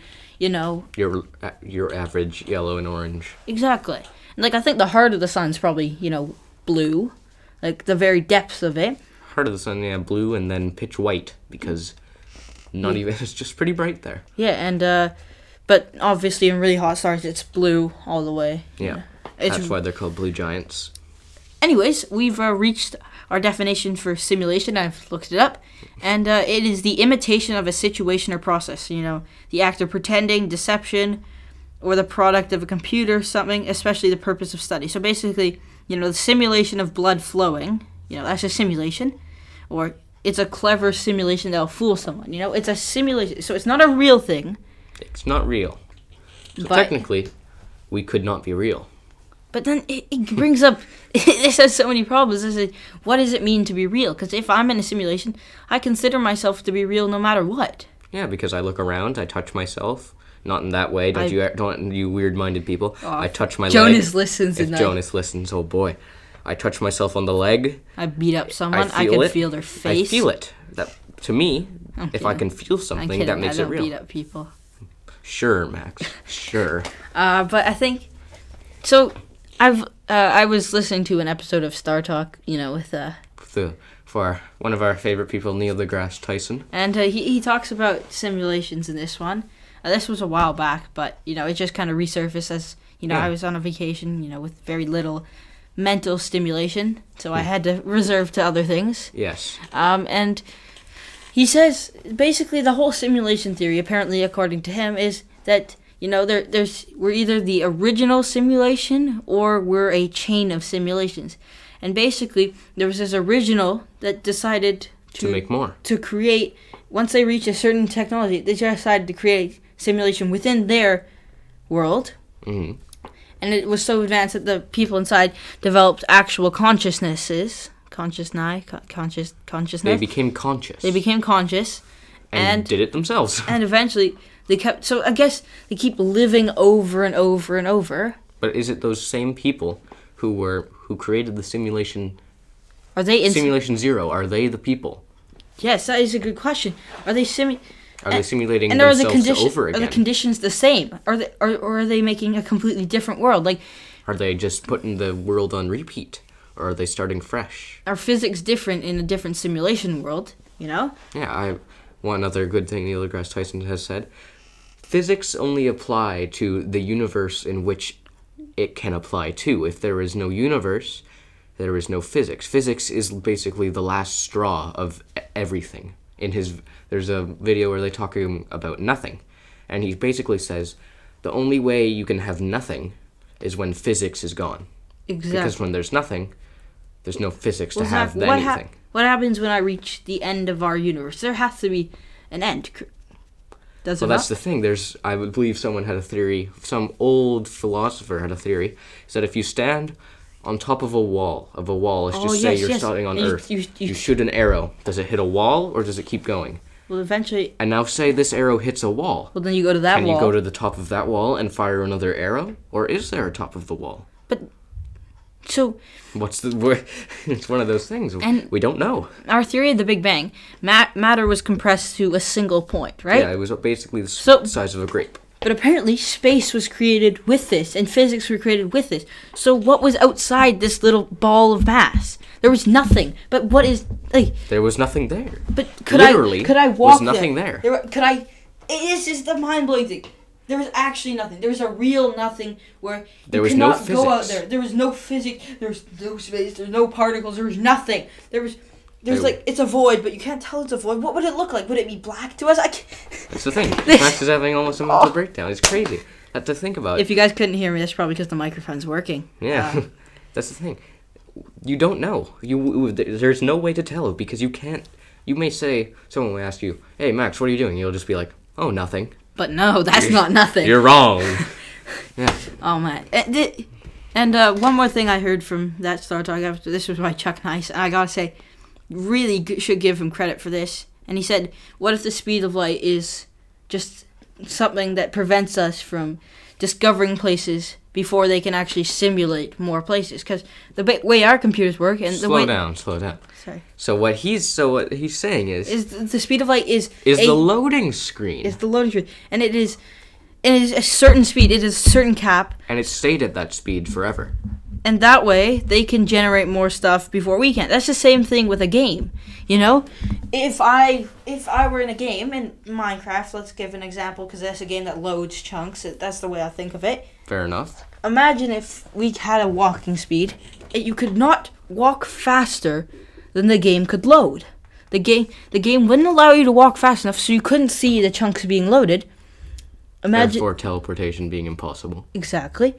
Your average yellow and orange. exactly. And like I think the heart of the sun's probably blue, like the very depths of it. Heart of the sun, yeah, blue, and then pitch white because not even it's just pretty bright there. Yeah, and but obviously in really hot stars it's blue all the way. Yeah, It's that's why they're called blue giants. Anyways, we've reached our definition for simulation. I've looked it up. And it is the imitation of a situation or process. The act of pretending, deception, or the product of a computer, something, especially the purpose of study. So basically, the simulation of blood flowing, that's a simulation. Or it's a clever simulation that'll fool someone. It's a simulation. So it's not a real thing. It's not real. So But- technically, we could not be real. But then it brings up, this has so many problems. What does it mean to be real? Because if I'm in a simulation, I consider myself to be real no matter what. Yeah, because I look around, I touch myself. Not in that way. Don't you weird-minded people. I touch my leg. Jonas listens If and Jonas listens, oh boy. I touch myself on the leg. I beat up someone, I I feel can it. feel their face. I feel it. That to me, if I kidding. can feel I'm something, kidding, that makes I it don't real. beat up people. Sure, Max. Sure. But I think, so I was listening to an episode of Star Talk, with For one of our favorite people, Neil deGrasse Tyson. and he talks about simulations in this one. This was a while back, but it just kind of resurfaced as Yeah. I was on a vacation, with very little mental stimulation, so I had to reserve to other things. Yes. And he says basically the whole simulation theory, apparently according to him, is that we're either the original simulation or we're a chain of simulations. And basically there was this original that decided To make more. to create, once they reach a certain technology, they decided to create simulation within their world. Hmm. And it was so advanced that the people inside developed actual consciousness. They became conscious. They became conscious, and did it themselves. and eventually they kept. So I guess they keep living over and over and over. But is it those same people who created the simulation? Are they in? Simulation Zero. Are they the people? Yes, that is a good question. Are they Are they simulating And are the themselves over Are again? the conditions the same? Or are they making a completely different world? Like, Are they just putting the world on repeat? Or are they starting fresh? are physics different in a different simulation world? Yeah, one other good thing Neil deGrasse Tyson has said. Physics only apply to the universe in which it can apply to. If there is no universe, there is no physics. Physics is basically the last straw of everything. There's a video where they talk about nothing, and he basically says the only way you can have nothing is when physics is gone. Exactly. Because when there's nothing, there's no physics to have anything. What happens when I reach the end of our universe? There has to be an end. Does it Well, that's not? the thing. I would believe someone had a theory, some old philosopher had a theory, is that if you stand on top of a wall. Let's Oh, just say yes, you're yes. starting on And you- Earth. you- You shoot an arrow. Does it hit a wall or does it keep going? Well, eventually, And now say this arrow hits a wall. well, then you go to that Can wall. you go to the top of that wall and fire another arrow? Or is there a top of the wall? So, It's one of those things. And- We don't know. our theory of the Big Bang, matter was compressed to a single point, right? Yeah, it was basically the So- size of a grape. But apparently, space was created with this, and physics were created with this. So, what was outside this little ball of mass? There was nothing. But what is like? There was nothing there. But Literally, could I walk was nothing there. Could I? This is the mind blowing thing. There was actually nothing. There was a real nothing where There you was could no not go out physics. there. There was no physics. There was no space. There was no particles. There was nothing. There's There- like it's a void, but you can't tell it's a void. What would it look like? Would it be black to us? That's the thing. This- Max is having almost a mental breakdown. It's crazy. Have to think about it. If you guys couldn't hear me, that's probably because the microphone's working. Yeah, that's the thing. You don't know. There's no way to tell because you can't. You may say someone will ask you, "Hey Max, what are you doing?" You'll just be like, "Oh, nothing." But no, that's not nothing. You're wrong. Yeah. Oh man. And one more thing I heard from that Star Talk after this was by Chuck Nice, and I gotta say, really should give him credit for this. And he said, "What if the speed of light is just something that prevents us from discovering places before they can actually simulate more places? Because the way our computers work and the way Slow down. sorry So what he's saying is the speed of light is the loading screen. is the loading screen, and it is a certain speed. It is a certain cap." And it stayed at that speed forever. And that way, they can generate more stuff before we can. That's the same thing with a game, you know? If I were in a game, in Minecraft, let's give an example, because that's a game that loads chunks. That's the way I think of it. Fair enough. Imagine if we had a walking speed, and you could not walk faster than the game could load. The game wouldn't allow you to walk fast enough, so you couldn't see the chunks being loaded. Imagine... Therefore, teleportation being impossible. Exactly.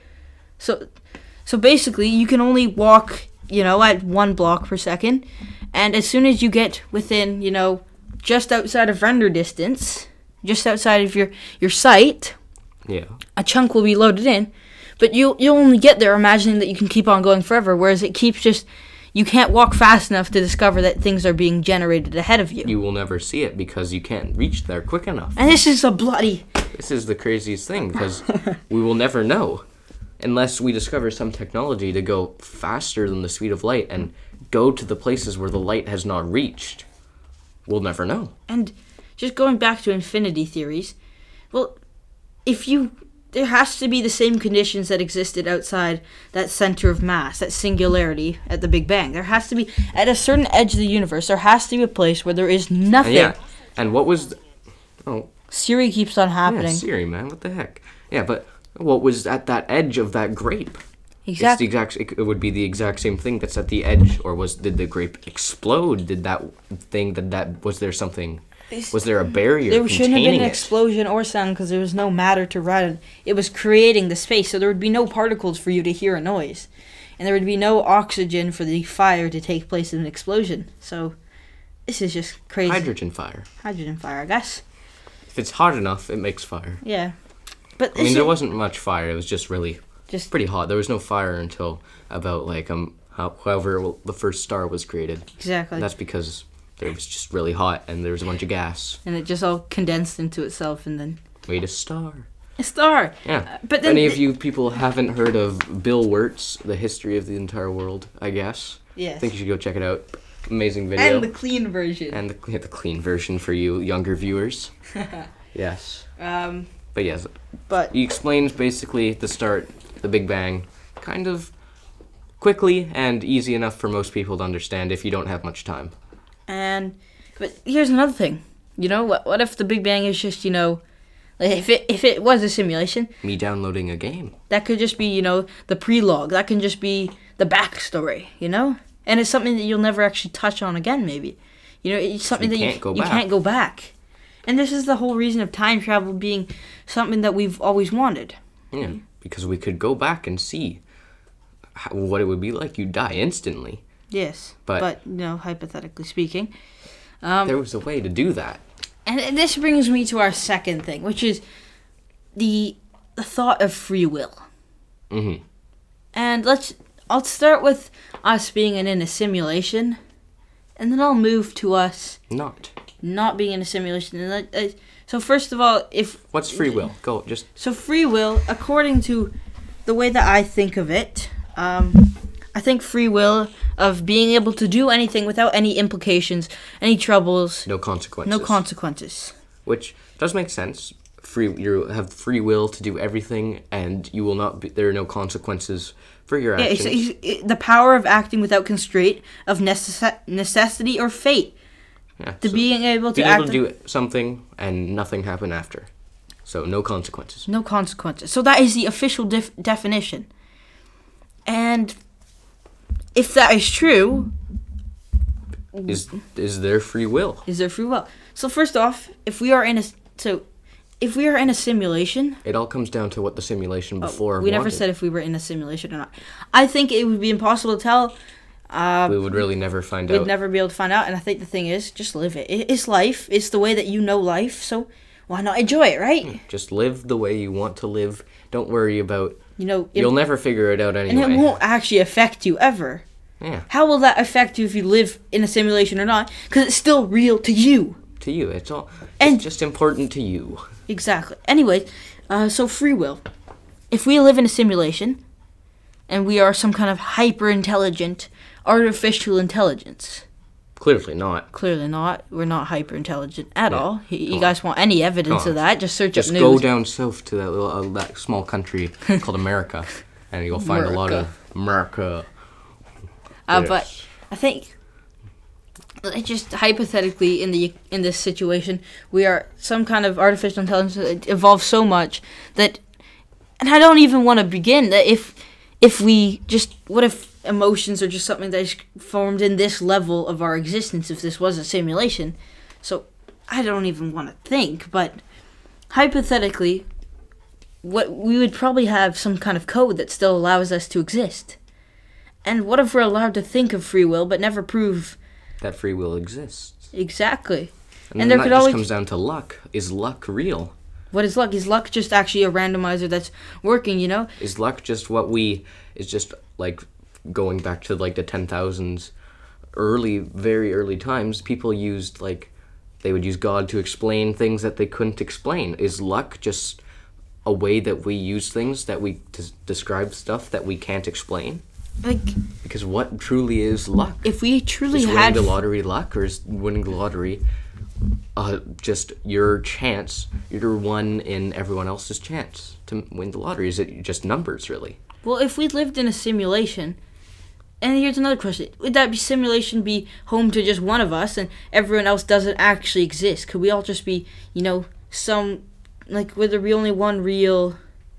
So basically, you can only walk, at 1 block per second, and as soon as you get within, just outside of render distance, just outside of your sight, Yeah. a chunk will be loaded in, but you'll only get there imagining that you can keep on going forever, whereas it keeps just, you can't walk fast enough to discover that things are being generated ahead of you. You will never see it because you can't reach there quick enough. And this is a bloody... This is the craziest thing because we will never know unless we discover some technology to go faster than the speed of light and go to the places where the light has not reached. We'll never know. And just going back to infinity theories, well, there has to be the same conditions that existed outside that center of mass, that singularity at the Big Bang. There has to be, at a certain edge of the universe, there has to be a place where there is nothing. Yeah. And what was... Siri keeps on Yeah, happening. Siri, man. What the heck? Yeah, but what was at that edge of that grape? Exactly. It would be the exact same thing that's at the edge, or did the grape explode? Did that thing was there something? Was there a barrier There shouldn't have containing been an it? explosion or sound because there was no matter to run. It was creating the space, so there would be no particles for you to hear a noise. And there would be no oxygen for the fire to take place in an explosion. So, this is just crazy. Hydrogen fire. Hydrogen fire, I guess. If it's hot enough, it makes fire. Yeah. But I mean, there wasn't much fire. It was just really just pretty hot. There was no fire until about however the first star was created. exactly. And that's because it was just really hot and there was a bunch of gas. And it just all condensed into itself and then Made a star. a star. Yeah. But If then any of you people haven't heard of Bill Wirtz, The History of the Entire World, I guess. yes. I think you should go check it out. Amazing video. And the clean version. And the clean version for you younger viewers. Yes. But yes, But he explains basically the start, the Big Bang, kind of quickly and easy enough for most people to understand if you don't have much time. but here's another thing. What if the Big Bang is just, like if it was a simulation, Me downloading a game. that could just be, the prelogue. That can just be the backstory, And it's something that you'll never actually touch on again, maybe. It's something You that can't go you back. can't go back. And this is the whole reason of time travel being something that we've always wanted. Yeah, because we could go back and see what it would be like. You die instantly. Yes. But- hypothetically speaking. There was a way to do that. And this brings me to our second thing, which is the thought of free will. Mm-hmm. And I'll start with us being in a simulation, and then I'll move to us not being in a simulation. And so first of all, what's free will? So free will, according to the way that I think of it, I think free will of being able to do anything without any implications, any troubles. No consequences. No consequences. Which does make sense. You have free will to do everything, and you will not. There are no consequences for your actions. It's the power of acting without constraint of necessity or fate. Yeah, Being able to do something and nothing happen after. So no consequences. No consequences. So that is the official definition. And if that is true, is there free will? Is there free will? So first off, if we are in a simulation, it all comes down to what the simulation before. We never said if we were in a simulation or not. I think it would be impossible to tell. We would really never find out. We'd never be able to find out. And I think the thing is, just live it. It's life. It's the way that you know life. So why not enjoy it, right? Just live the way you want to live. Don't worry about. You'll never figure it out anyway. And it won't actually affect you ever. Yeah. How will that affect you if you live in a simulation or not? Because it's still real to you. To you, it's just important to you. Exactly. Anyway, so free will. If we live in a simulation, and we are some kind of hyper-intelligent artificial intelligence. Clearly not. Clearly not. We're not hyper-intelligent at all. You guys want any evidence of that, just search up news. Just go down south to that small country called America, and you'll find a lot of America. Yes. But I think, just hypothetically, in this situation, we are some kind of artificial intelligence that evolves so much that, and I don't even want to begin that if we just, what if emotions are just something that is formed in this level of our existence if this was a simulation? So I don't even want to think, but hypothetically, what we would probably have some kind of code that still allows us to exist. And what if we're allowed to think of free will but never prove that free will exists? Exactly. And there that just comes down to luck. Is luck real? What is luck? Is luck just actually a randomizer that's working, Is luck just is just like going back to like the 10,000s, very early times, people used they would use God to explain things that they couldn't explain. Is luck just a way that we use things that we describe stuff that we can't explain? Because what truly is luck? If we truly winning the lottery luck, or is winning the lottery just your chance, your one in everyone else's chance to win the lottery? Is it just numbers, really? Well, if we lived in a simulation, and here's another question, would that simulation be home to just one of us and everyone else doesn't actually exist? Could we all just be, would there be only one real...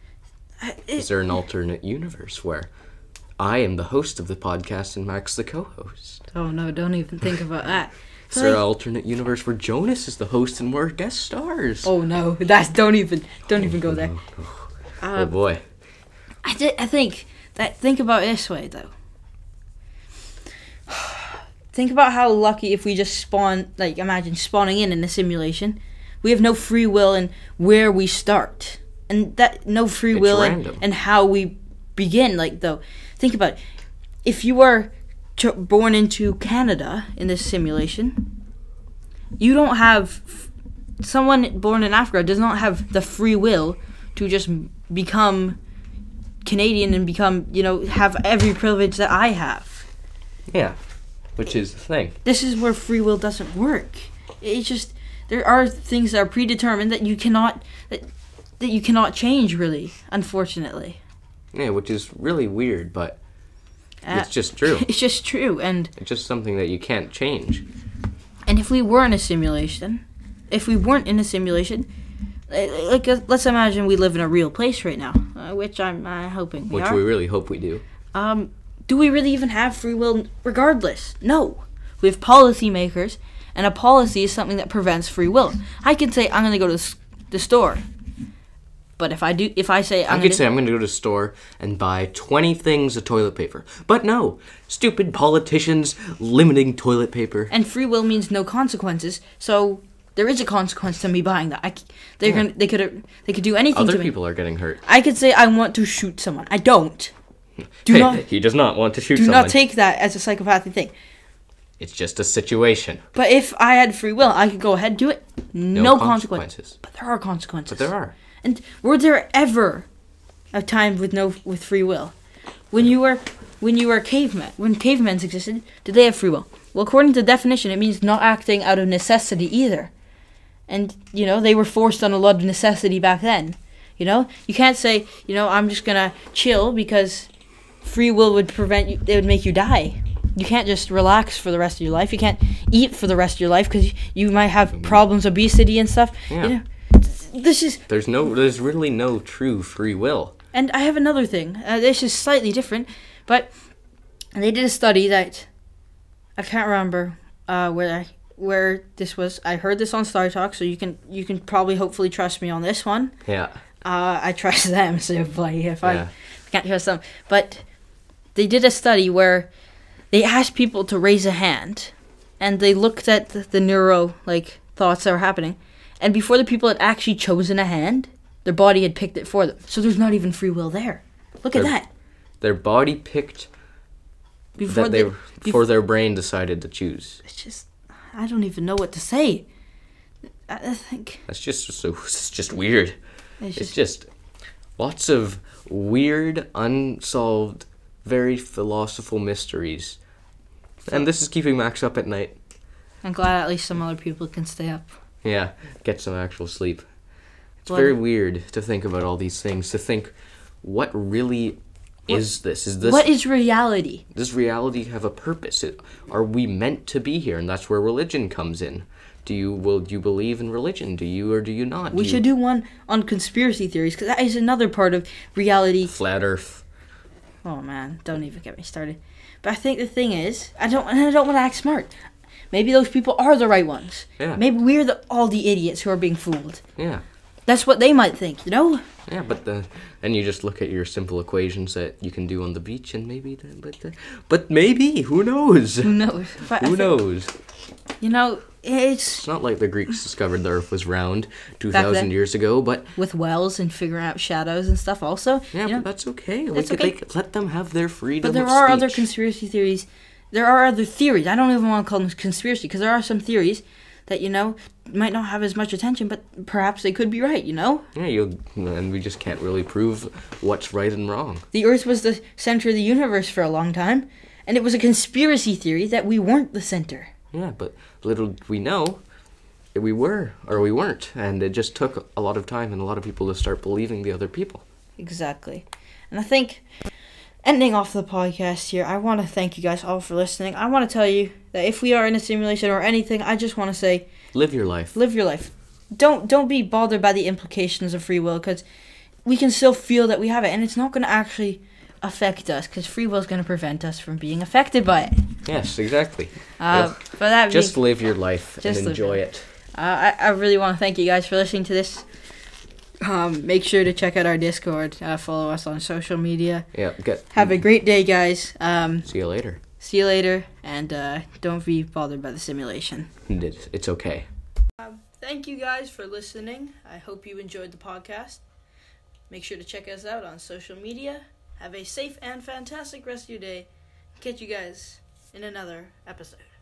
Is there an alternate universe where I am the host of the podcast and Max the co-host? Oh no, don't even think about that. Is there an alternate universe where Jonas is the host and we're guest stars? Oh no, don't even go there. Oh boy. I think about it this way though. Think about how lucky if we just imagine spawning in a simulation. We have no free will in where we start. And that no free will in how we begin. Think about it. If you are born into Canada in this simulation, you don't have... Someone born in Africa does not have the free will to just become Canadian and become, have every privilege that I have. Yeah, which is the thing. This is where free will doesn't work. It's just, there are things that are predetermined that you cannot change, really, unfortunately. Yeah, which is really weird, but it's just true. It's just true, and... It's just something that you can't change. And if we weren't in a simulation, let's imagine we live in a real place right now, which I'm hoping we are. Which we really hope we do. Do we really even have free will regardless? No. We have policymakers, and a policy is something that prevents free will. I can say, I'm going to go to the store. But if I say I'm going to go to the store and buy 20 things of toilet paper. But no, stupid politicians limiting toilet paper. And free will means no consequences. So there is a consequence to me buying that. They could do anything to me. Other people are getting hurt. I could say I want to shoot someone. I don't. He does not want to shoot do someone. not take that as a psychopathic thing. It's just a situation. But if I had free will, I could go ahead and do it. No consequences. But there are consequences. But there are. And were there ever a time with free will? When you were cavemen, when cavemen existed, did they have free will? Well, according to the definition, it means not acting out of necessity either. And, they were forced on a lot of necessity back then. You can't say, I'm just going to chill because free will would prevent you, it would make you die. You can't just relax for the rest of your life. You can't eat for the rest of your life because you might have problems, obesity and stuff. Yeah. There's really no true free will. And I have another thing. This is slightly different, but they did a study that I can't remember where this was. I heard this on Star Talk, so you can probably hopefully trust me on this one. Yeah. I trust them, so if I can't trust them. But they did a study where they asked people to raise a hand, and they looked at the neuro thoughts that were happening, and before the people had actually chosen a hand, their body had picked it for them. So there's not even free will there. Look at that. Their body picked before their brain decided to choose. It's just, I don't even know what to say. I think it's just weird. It's just lots of weird, unsolved, very philosophical mysteries. And this is keeping Max up at night. I'm glad at least some other people can stay up. Yeah, get some actual sleep. It's very weird to think about all these things, to think, what really is this? What is reality? Does reality have a purpose? Are we meant to be here? And that's where religion comes in. Do you believe in religion? Do you or do you not? We should do one on conspiracy theories, because that is another part of reality. Flat Earth. Oh man, don't even get me started. But I think the thing is, I don't want to act smart. Maybe those people are the right ones. Yeah. Maybe we're all the idiots who are being fooled. Yeah. That's what they might think, Yeah, but then you just look at your simple equations that you can do on the beach, and maybe, but maybe, who knows? Who knows? Who knows? It's not like the Greeks discovered the Earth was round 2,000 years ago, but with wells and figuring out shadows and stuff. Also, yeah, but that's okay. They let them have their freedom. But there are other conspiracy theories. There are other theories. I don't even want to call them conspiracy, because there are some theories that, might not have as much attention, but perhaps they could be right, Yeah, and we just can't really prove what's right and wrong. The Earth was the center of the universe for a long time, and it was a conspiracy theory that we weren't the center. Yeah, but little did we know that we were, or we weren't, and it just took a lot of time and a lot of people to start believing the other people. Exactly. And I think, ending off the podcast here, I want to thank you guys all for listening. I want to tell you that if we are in a simulation or anything, I just want to say, live your life. Live your life. Don't be bothered by the implications of free will, because we can still feel that we have it, and it's not going to actually affect us, because free will is going to prevent us from being affected by it. Yes, exactly. Just live your life and enjoy it. I really want to thank you guys for listening to this. Make sure to check out our Discord. Follow us on social media. Yeah. Have a great day, guys. See you later. See you later, and don't be bothered by the simulation. It's okay. Thank you guys for listening. I hope you enjoyed the podcast. Make sure to check us out on social media. Have a safe and fantastic rest of your day. Catch you guys in another episode.